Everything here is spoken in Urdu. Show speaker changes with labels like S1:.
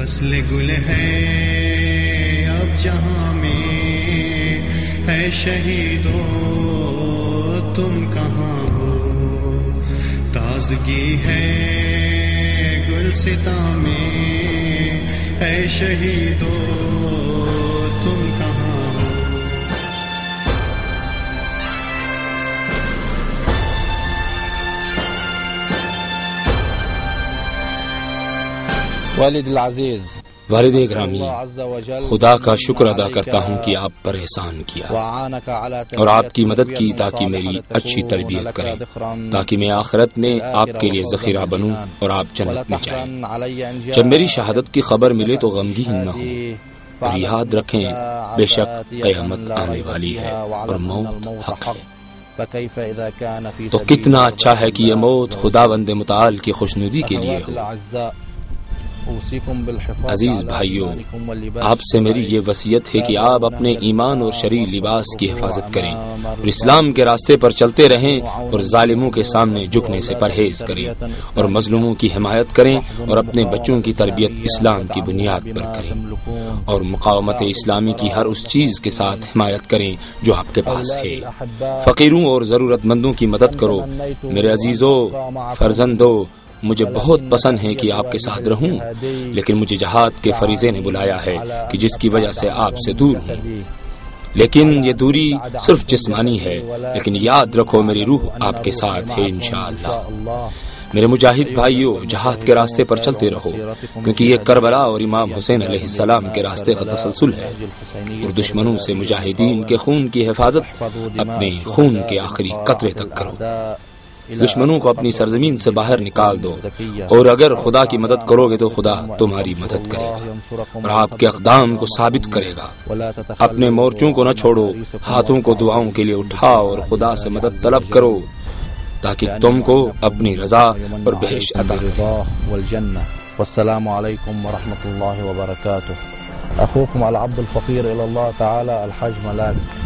S1: فصل گل ہے اب جہاں میں، اے شہیدو تم کہاں ہو؟ تازگی ہے گلستاں میں، اے شہیدو تم کہاں ہو؟
S2: والد العزیز،
S3: والد گرامی، خدا کا شکر ادا کرتا ہوں کہ آپ پر احسان کیا اور آپ کی مدد کی تاکہ میری اچھی تربیت کریں، تاکہ میں آخرت میں آپ کے لیے ذخیرہ بنوں اور آپ جنت میں جائیں۔ جب میری شہادت کی خبر ملے تو غمگین نہ ہوں اور یاد رکھیں بے شک قیامت آنے والی ہے اور موت حق ہے۔ تو کتنا اچھا ہے کہ یہ موت خداوند متعال کی خوشنودی کے لیے ہو۔ عزیز بھائیو، آپ سے میری یہ وصیت ہے کہ آپ اپنے ایمان اور شرعی لباس کی حفاظت کریں اور اسلام کے راستے پر چلتے رہیں اور ظالموں کے سامنے جھکنے سے پرہیز کریں اور مظلوموں کی حمایت کریں اور اپنے بچوں کی تربیت اسلام کی بنیاد پر کریں اور مقاومت اسلامی کی ہر اس چیز کے ساتھ حمایت کریں جو آپ کے پاس ہے۔ فقیروں اور ضرورت مندوں کی مدد کرو۔ میرے عزیزو، فرزندو، مجھے بہت پسند ہے کہ آپ کے ساتھ رہوں، لیکن مجھے جہاد کے فریضے نے بلایا ہے کہ جس کی وجہ سے آپ سے دور ہوں۔ لیکن یہ دوری صرف جسمانی ہے، لیکن یاد رکھو میری روح آپ کے ساتھ ہے انشاءاللہ۔ میرے مجاہد بھائیو، جہاد کے راستے پر چلتے رہو، کیونکہ یہ کربلا اور امام حسین علیہ السلام کے راستے کا تسلسل ہے اور دشمنوں سے مجاہدین کے خون کی حفاظت اپنے خون کے آخری قطرے تک کرو۔ دشمنوں کو اپنی سرزمین سے باہر نکال دو، اور اگر خدا کی مدد کرو گے تو خدا تمہاری مدد کرے گا اور آپ کے اقدام کو ثابت کرے گا۔ اپنے مورچوں کو نہ چھوڑو، ہاتھوں کو دعاؤں کے لیے اٹھاؤ اور خدا سے مدد طلب کرو تاکہ تم کو اپنی رضا اور بہشت عطا کرے۔
S2: والسلام علیکم ورحمۃ اللہ وبرکاتہ۔ اخوکم العبد الفقیر الی اللہ تعالی الحاج ملاک۔